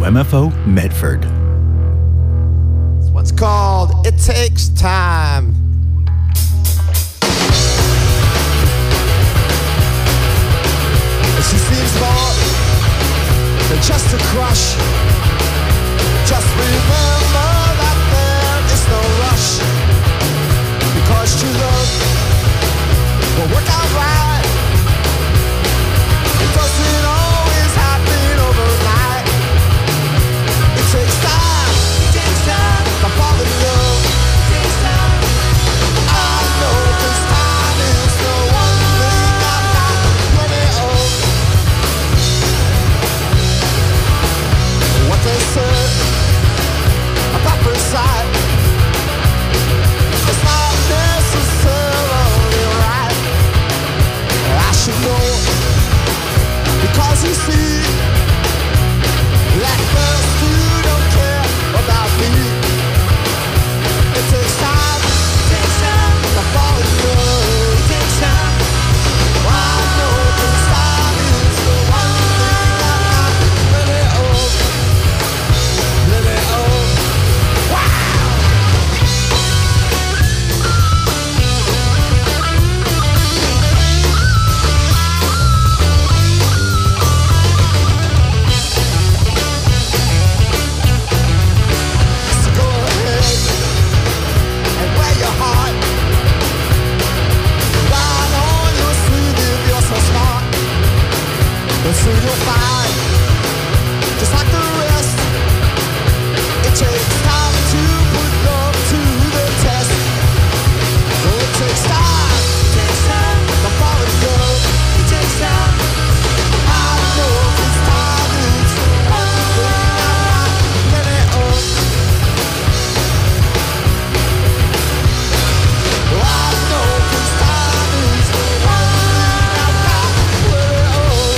WMFO Medford. This one's called It Takes Time. She seems more than just a crush. Just remember that there is no rush, because true love will work out right. It doesn't always happen overnight. It takes time to fall in love. I know this time is the one thing I've got plenty of. What they said about the side, it's not necessarily right. I should know, because you see, like girls who don't care about me. It takes time to fall in love. I know this time is the one thing I've got plenty of. Soon you'll find, just like the rest, it takes time to put love to the test. Oh, it takes time to fall in love. I know this time is the one thing I've got plenty of. I know this time is the one thing I've got plenty of.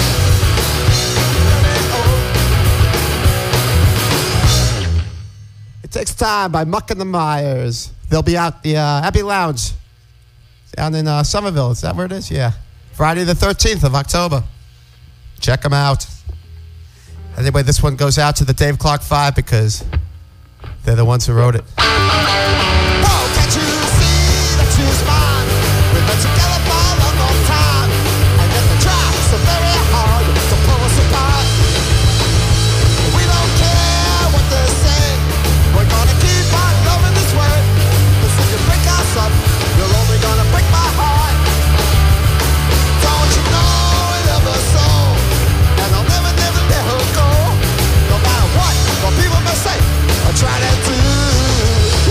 It Takes Time by Muck and the Myers. They'll be out the Abbey Lounge down in Somerville. Is that where it is? Yeah. Friday the 13th of October. Check them out. Anyway, this one goes out to the Dave Clark 5 because they're the ones who wrote it. Oh, can't you see that she's mine? We've been together for a long, long time, and yet the try so very hard to pull us apart. We don't care what they say. We're gonna keep on loving this way. 'Cause if you break us up, you're only gonna break my heart. Don't you know I love her so, and I'll never, never let her go. No matter what people may say or try to do.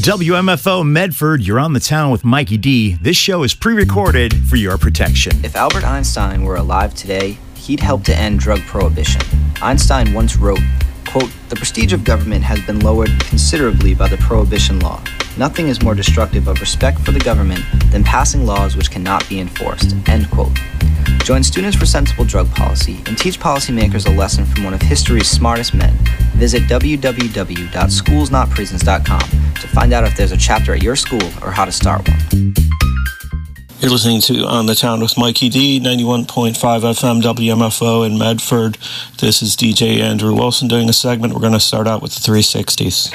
WMFO Medford, you're on the town with Mikey D. This show is pre-recorded for your protection. If Albert Einstein were alive today, he'd help to end drug prohibition. Einstein once wrote, quote, "The prestige of government has been lowered considerably by the prohibition law. Nothing is more destructive of respect for the government than passing laws which cannot be enforced," end quote. Join Students for Sensible Drug Policy and teach policymakers a lesson from one of history's smartest men. Visit www.schoolsnotprisons.com to find out if there's a chapter at your school or how to start one. You're listening to On the Town with Mikey D, 91.5 FM WMFO in Medford. This is DJ Andrew Wilson doing a segment. We're going to start out with the 360s.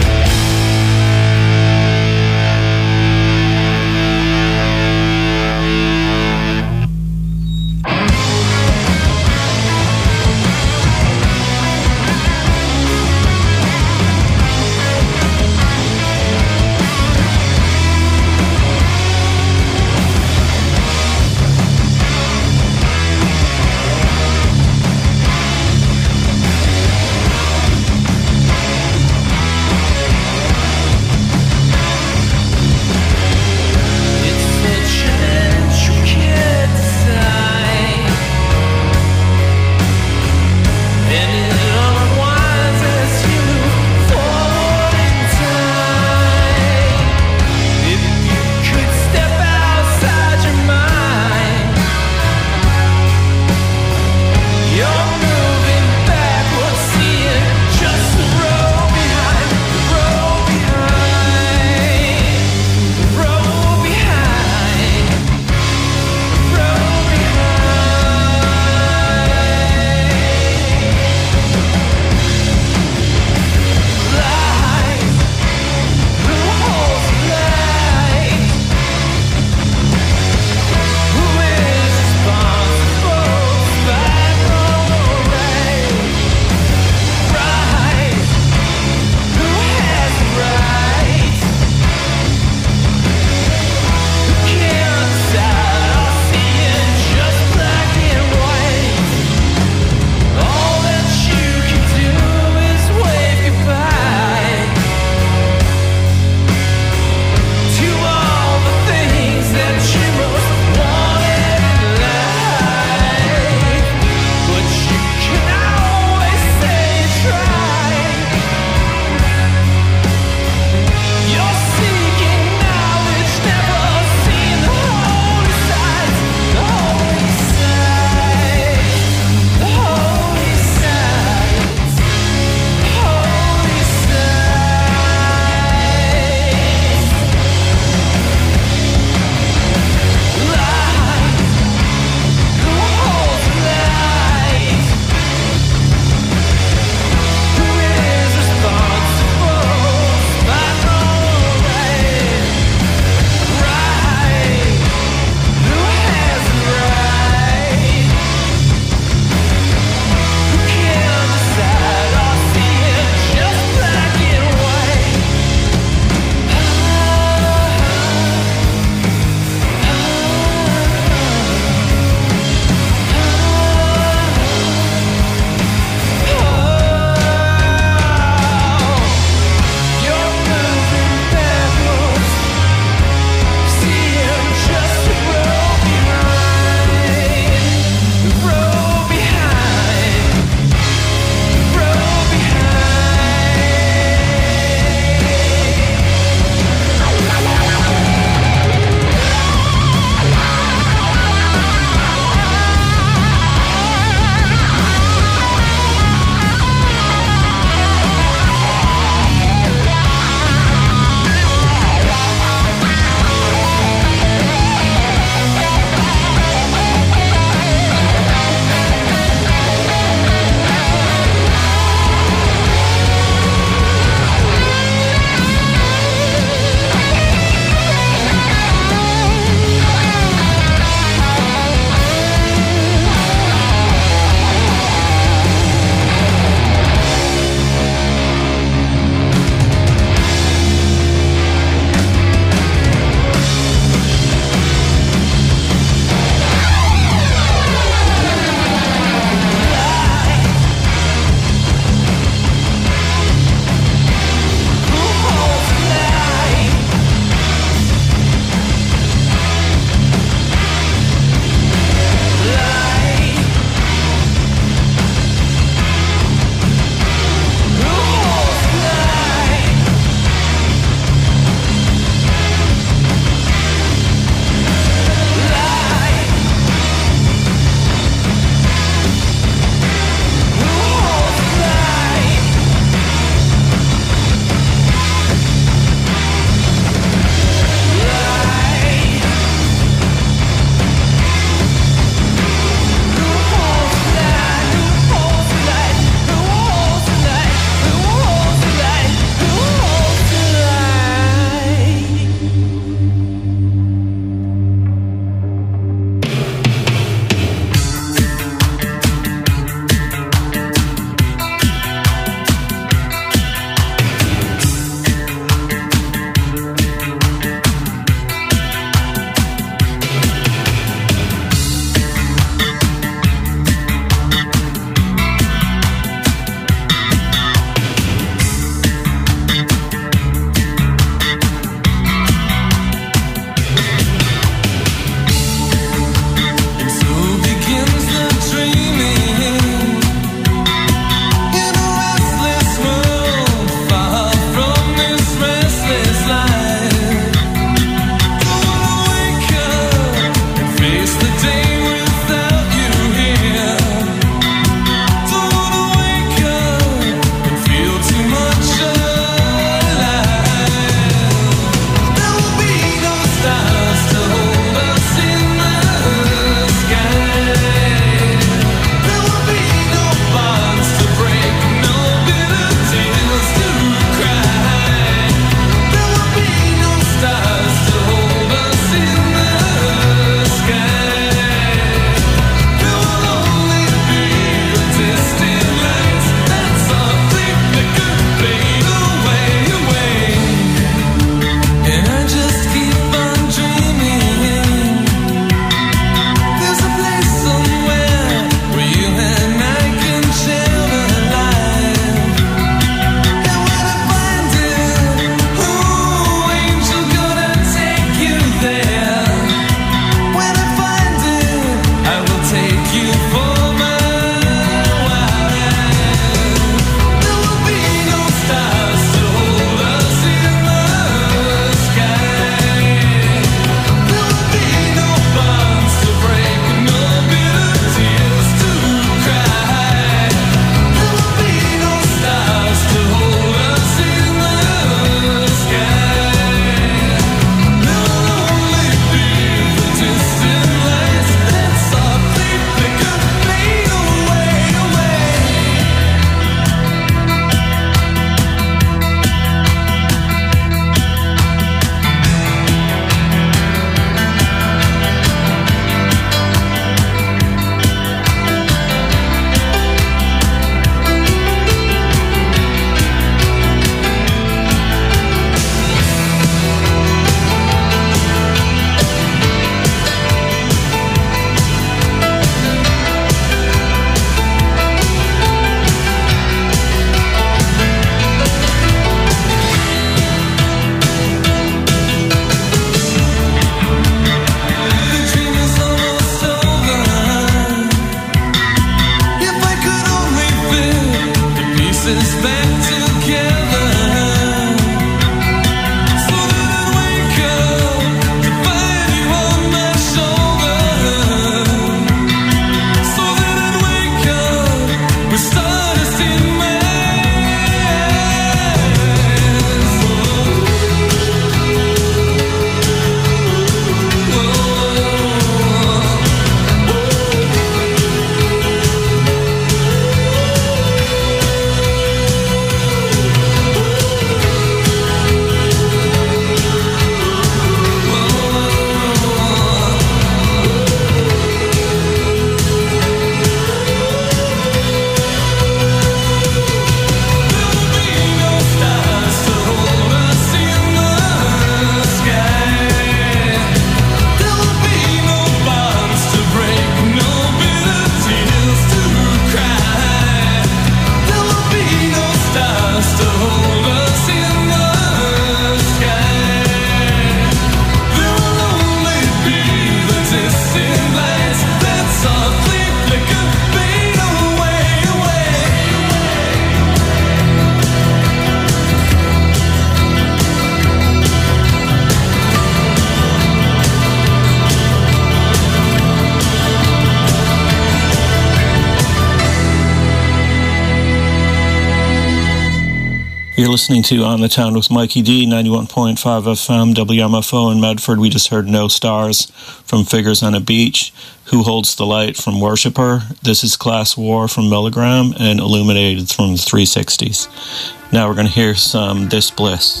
You're listening to On the Town with Mikey D, 91.5 FM, WMFO in Medford. We just heard No Stars from Figures on a Beach, Who Holds the Light from Worshipper, This Is Class War from Milligram, and Illuminated from the 360s. Now we're going to hear some This Bliss.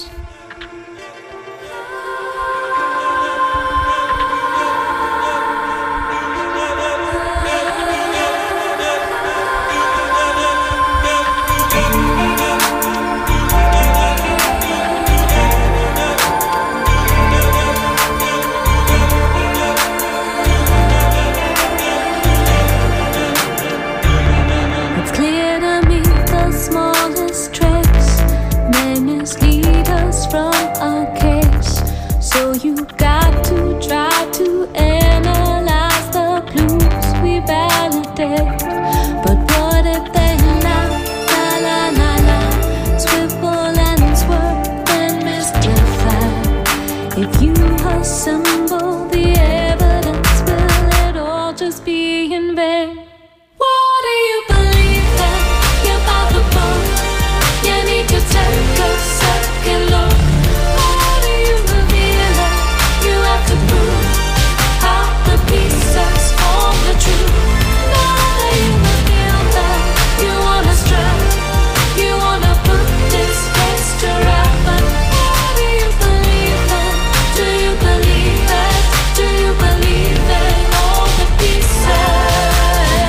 Do you believe that all the pieces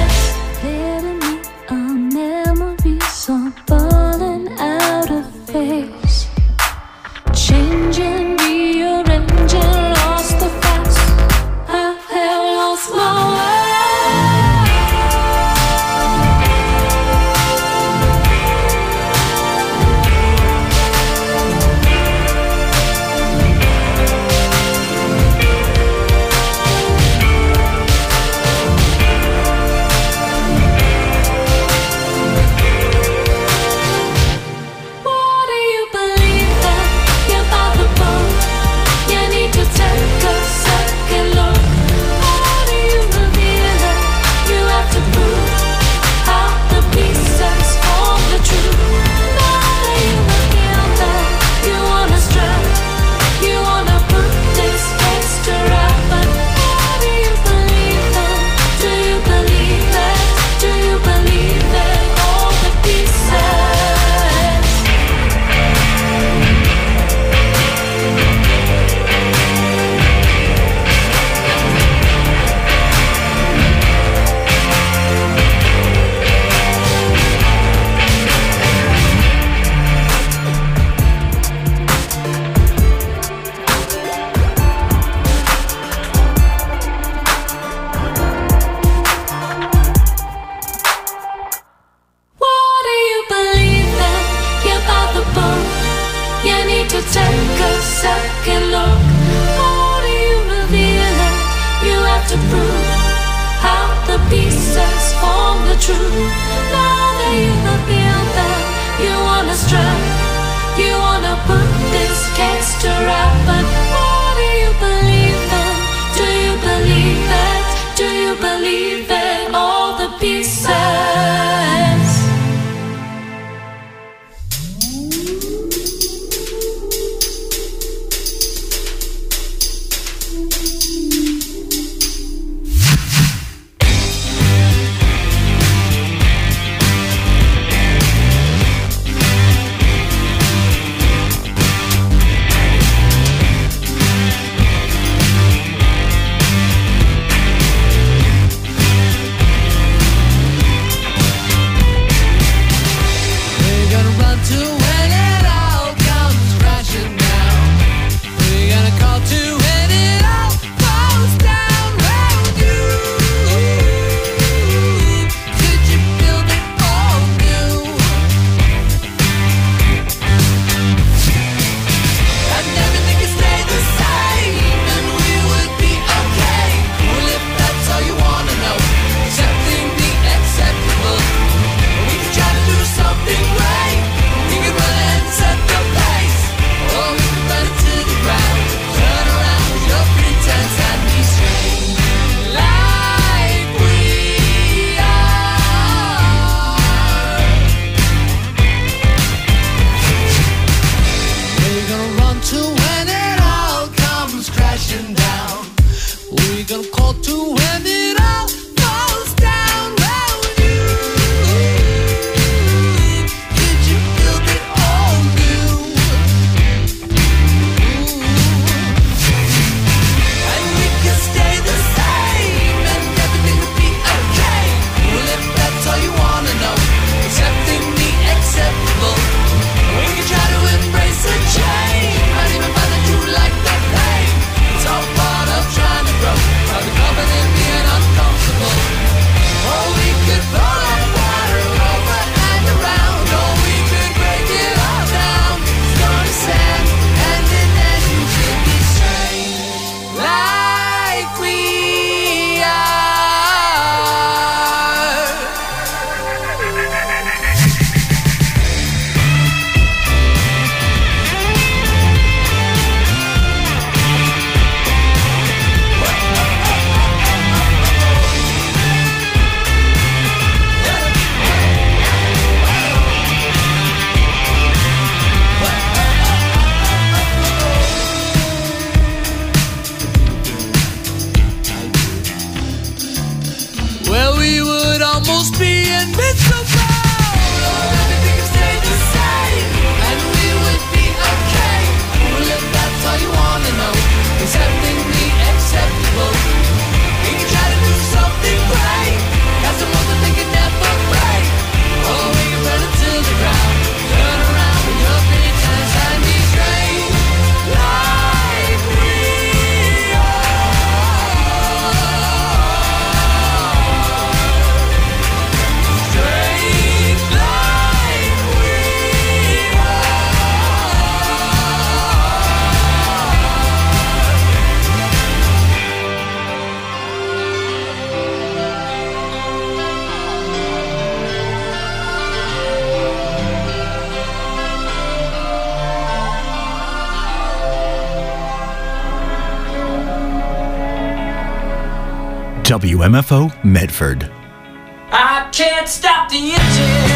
WMFO Medford. I can't stop the engine.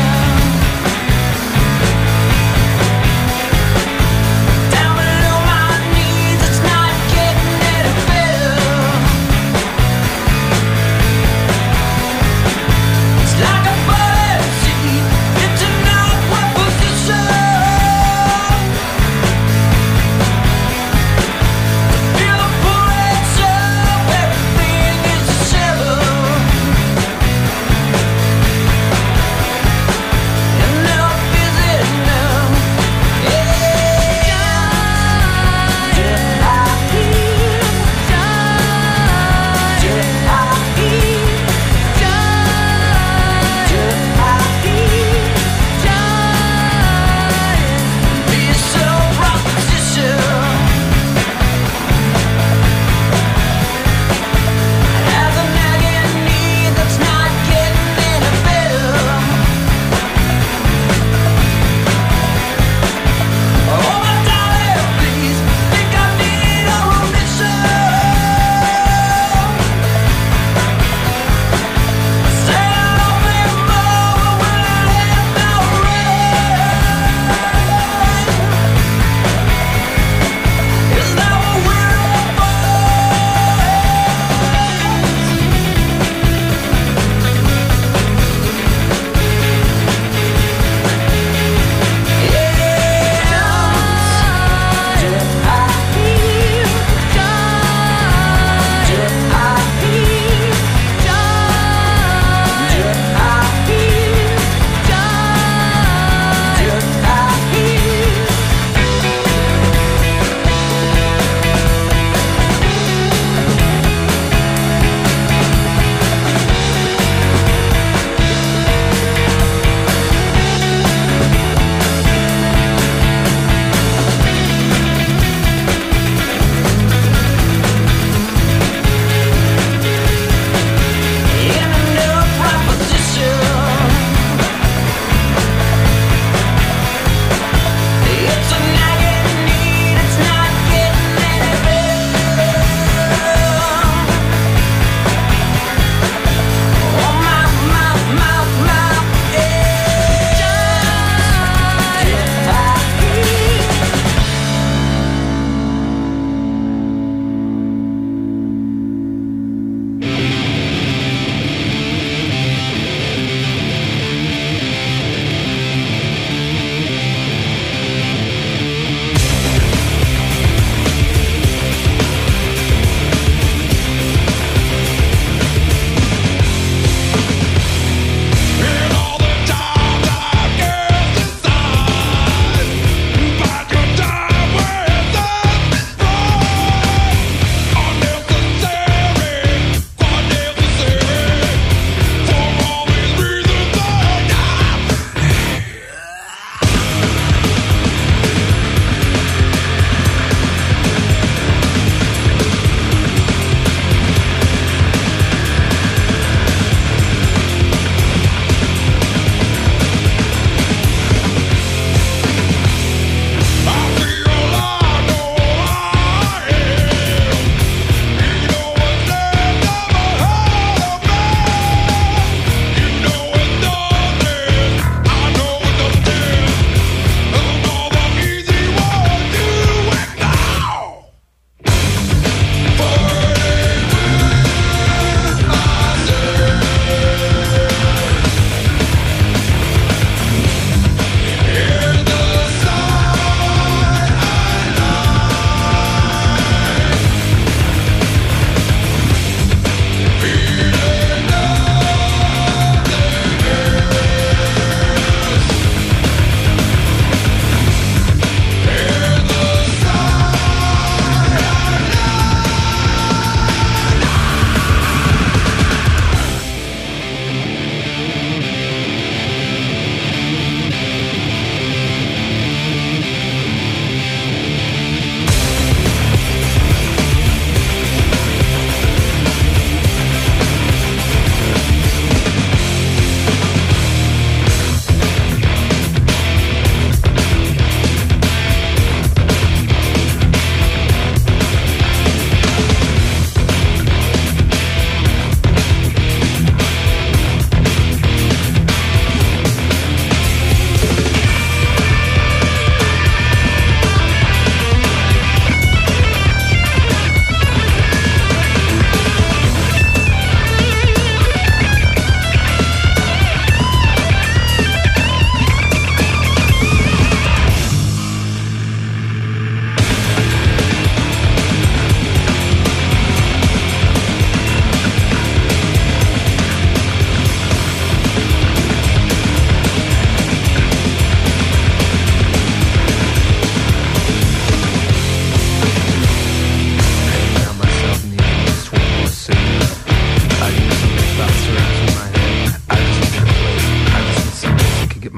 Down below my knees, it's not getting any better. It's like a bird sitting into not what position. Feel the pressure, everything is a shiver.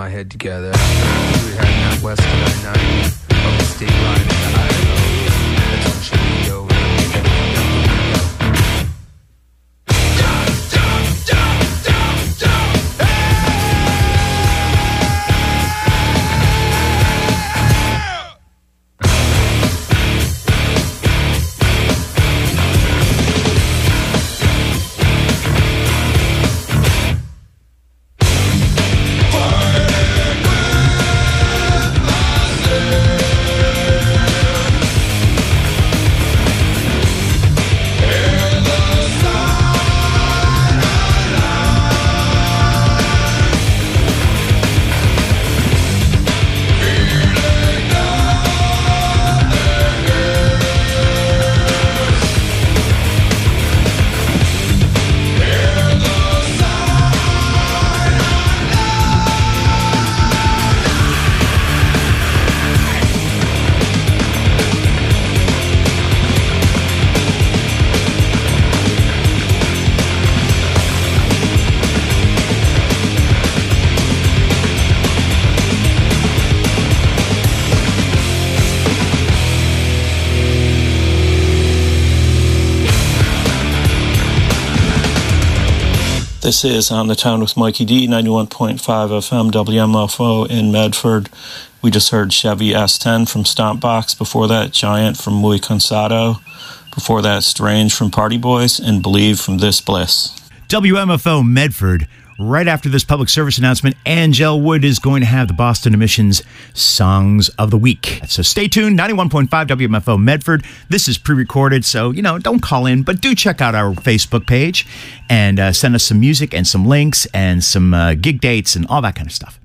my head together. We were heading out west of I-90, up the state line into Idaho. That's when she leaned over and said, This is On the Town with Mikey D, 91.5 FM WMFO in Medford. We just heard Chevy S10 from Stompbox. Before that, Giant from Muy Cansado. Before that, Strange from Party Boys. And Believe from This Bliss. WMFO Medford. Right after this public service announcement, Angel Wood is going to have the Boston Emissions Songs of the Week. So stay tuned, 91.5 WMFO Medford. This is pre-recorded, so, don't call in, but do check out our Facebook page and send us some music and some links and some gig dates and all that kind of stuff.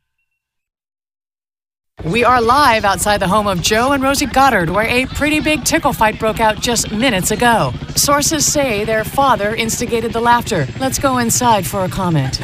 We are live outside the home of Joe and Rosie Goddard, where a pretty big tickle fight broke out just minutes ago. Sources say their father instigated the laughter. Let's go inside for a comment.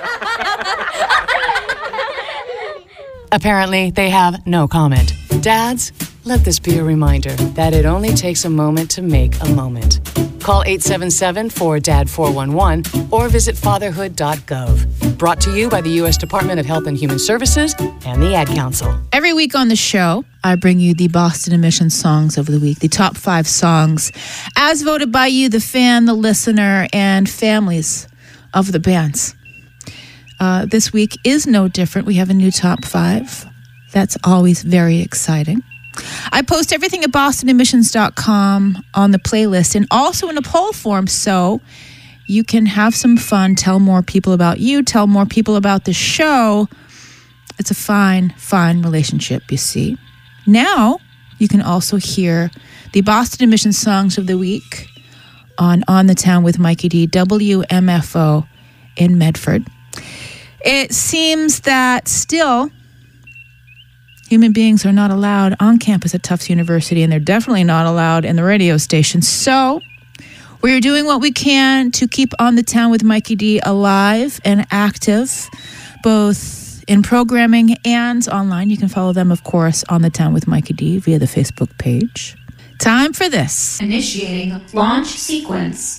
Apparently, they have no comment. Dads, let this be a reminder that it only takes a moment to make a moment. Call 877-4DAD-411 or visit fatherhood.gov. Brought to you by the U.S. Department of Health and Human Services and the Ad Council. Every week on the show, I bring you the Boston Emissions Songs of the Week, the top 5 songs, as voted by you, the fan, the listener, and families of the bands. This week is no different. We have a new top 5. That's always very exciting. I post everything at bostonemissions.com on the playlist and also in a poll form so you can have some fun, tell more people about you, tell more people about the show. It's a fine, fine relationship, you see. Now, you can also hear the Boston Emissions Songs of the Week on the Town with Mikey D, WMFO in Medford. It seems that still human beings are not allowed on campus at Tufts University, and they're definitely not allowed in the radio station. So we're doing what we can to keep On the Town with Mikey D alive and active, both in programming and online. You can follow them, of course, On the Town with Mikey D via the Facebook page. Time for this. Initiating launch sequence.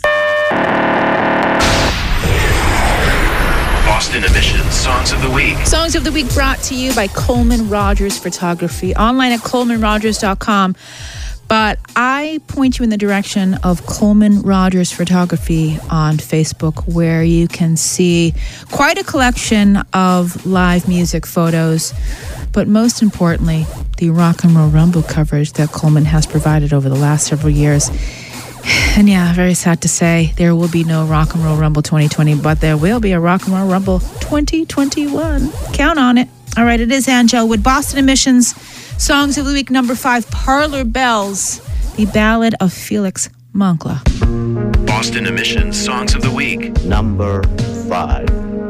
Boston Emissions Songs of the Week. Songs of the Week brought to you by Coleman Rogers Photography, online at colemanrogers.com. But I point you in the direction of Coleman Rogers Photography on Facebook, where you can see quite a collection of live music photos, but most importantly, the Rock and Roll Rumble coverage that Coleman has provided over the last several years. And yeah, very sad to say, there will be no Rock and Roll Rumble 2020, but there will be a Rock and Roll Rumble 2021. Count on it. All right, it is Angel with Boston Emissions Songs of the Week, number 5, Parlor Bells, the Ballad of Felix Moncla. Boston Emissions Songs of the Week, number 5.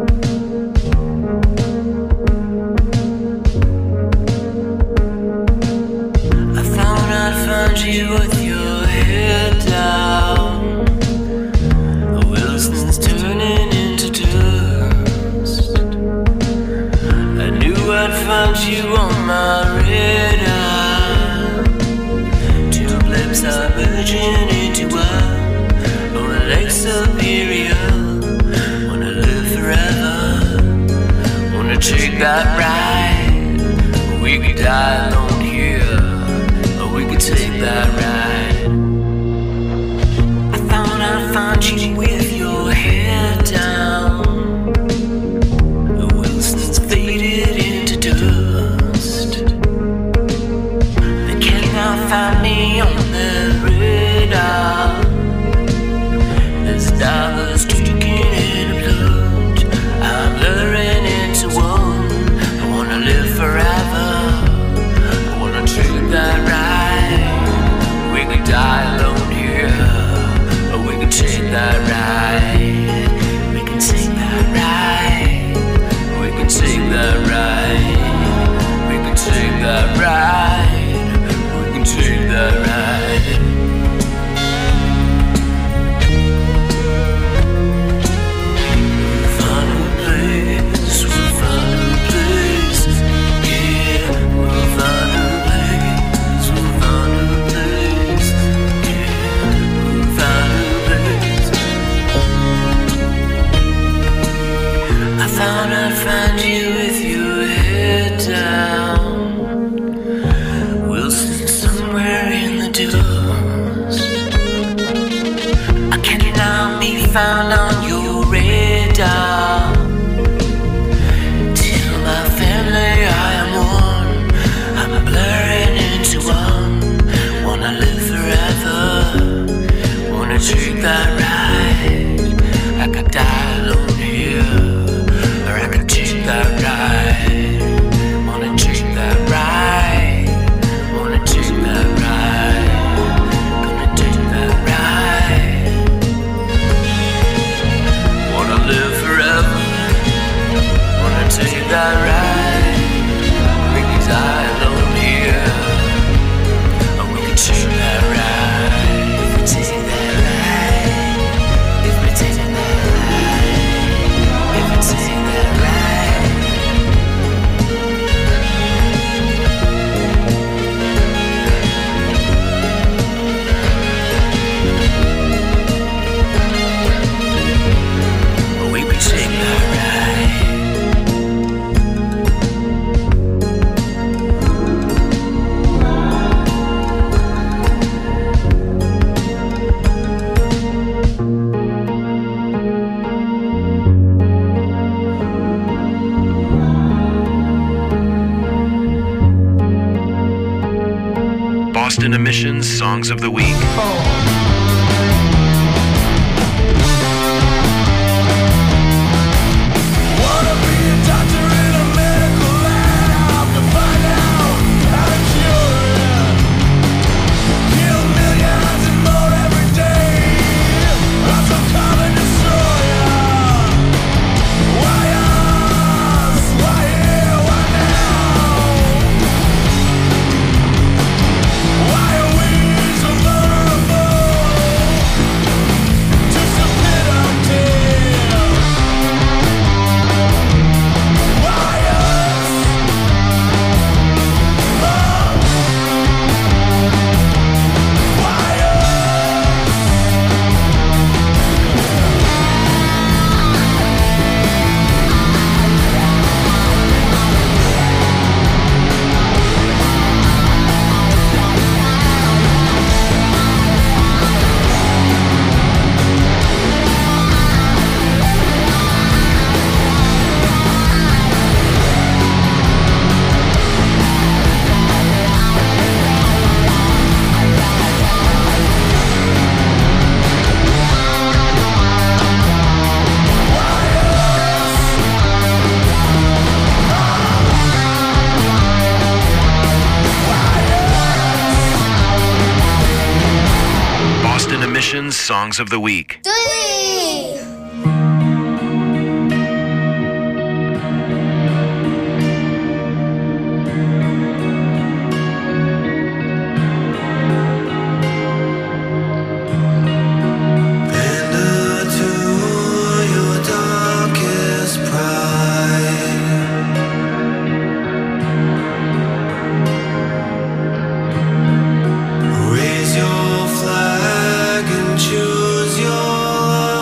I found you with your head down. Wilson's turning into dust. I knew I'd find you on my radar. Two blips are merging into one. On Lake Superior. Wanna live forever. Wanna wanna take that ride. We could die alone here, or we could take that ride. I thought I'd find you with your head down. Wilson's faded into dust. They cannot find me on their radar. There's dollars drinking in a blood. I'm luring into one. I wanna live forever. I wanna take that ride. We could die alone here, or we could take that ride. We can take that ride. We can take that ride. We can take that ride. We can take that ride. I thought I'd find you with your head down. Wilson somewhere in the dust. I cannot be found on your radar. Till my family I am one. I'm blurring into one. Wanna live forever. Wanna take that ride. I could die alone here, or I could take that ride. Wanna take that ride. Wanna take that ride. Gonna take that ride. Wanna live forever. Wanna take that ride. We could die alone here, or we could take that ride. If we take that ride. If we take that ride. If we take that ride. We could take that ride. Boston Emissions Songs of the Week. Wanna be a doctor in a medical lab to find out how to cure it. Kill millions and more every day. I'm so common destroyer. Why us? Why here? Why now? Why are we so vulnerable to submit our tale? Why us? Why Boston Emissions Songs of the Week. Raise your flag and choose your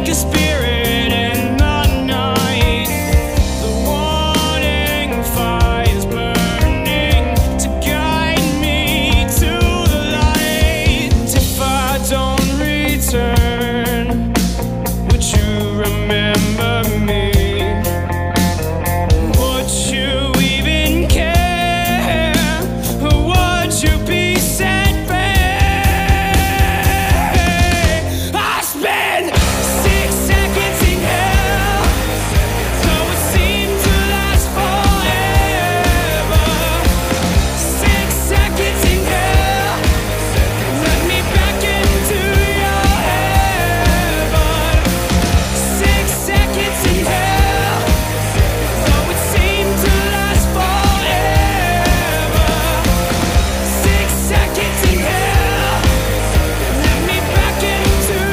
a spirit in the night. The warning fire's burning to guide me to the light. If I don't return, would you remember me? Would you even care? Or would you be set free? I spent 6 seconds in hell, though it seemed to last forever. 6 seconds in hell, let me back into your heaven. 6 seconds in hell, though it seemed to last forever. 6 seconds in hell, let me back into your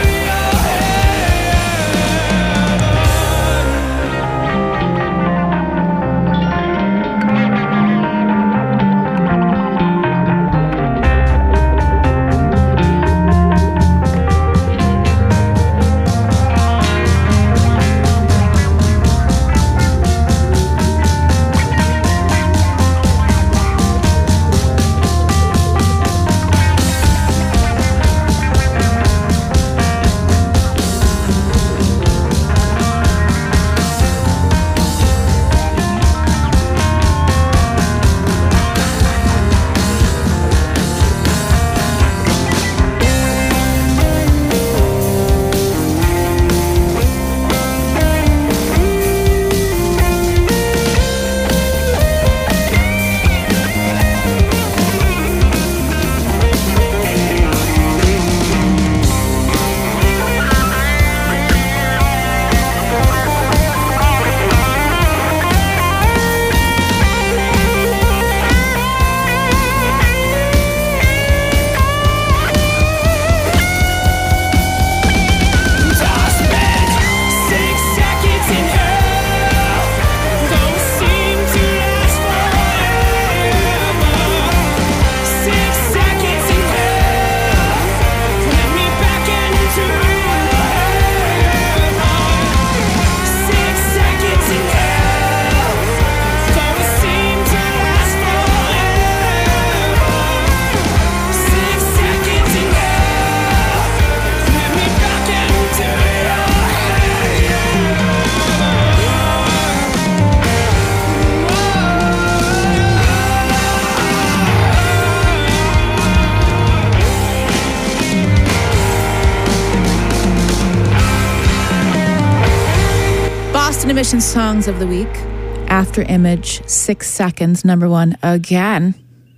Boston Emissions Songs of the Week. After Image, 6 Seconds, number one again.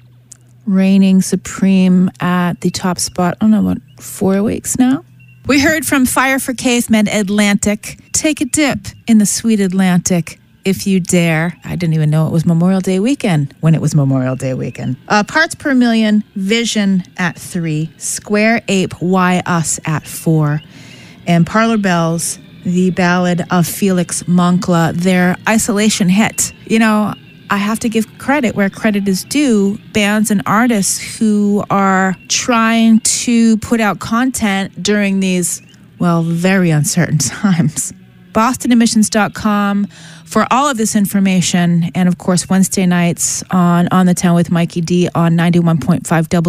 Reigning supreme at the top spot, I don't know, what, 4 weeks now? We heard from Fire for Cavemen, Atlantic. Take a dip in the sweet Atlantic, if you dare. I didn't even know it was Memorial Day weekend when it was Memorial Day weekend. Parts Per Million, Vision at 3. Square Ape, Why Us at 4. And Parlor Bells, the ballad of Felix Moncla, their isolation hit. You know, I have to give credit where credit is due. Bands and artists who are trying to put out content during these, well, very uncertain times. BostonEmissions.com for all of this information. And of course, Wednesday nights on the Town with Mikey D on 91.5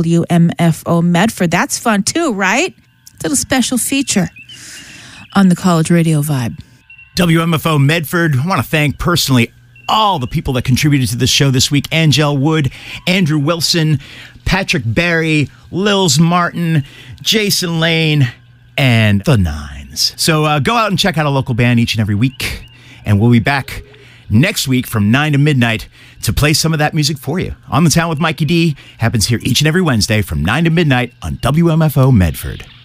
WMFO Medford. That's fun too, right? It's a little special feature on the College Radio Vibe. WMFO Medford. I want to thank personally all the people that contributed to this show this week. Angel Wood, Andrew Wilson, Patrick Barry, Lils Martin, Jason Lane, and the Nines. So go out and check out a local band each and every week. And we'll be back next week from 9 to midnight to play some of that music for you. On the Town with Mikey D happens here each and every Wednesday from 9 to midnight on WMFO Medford.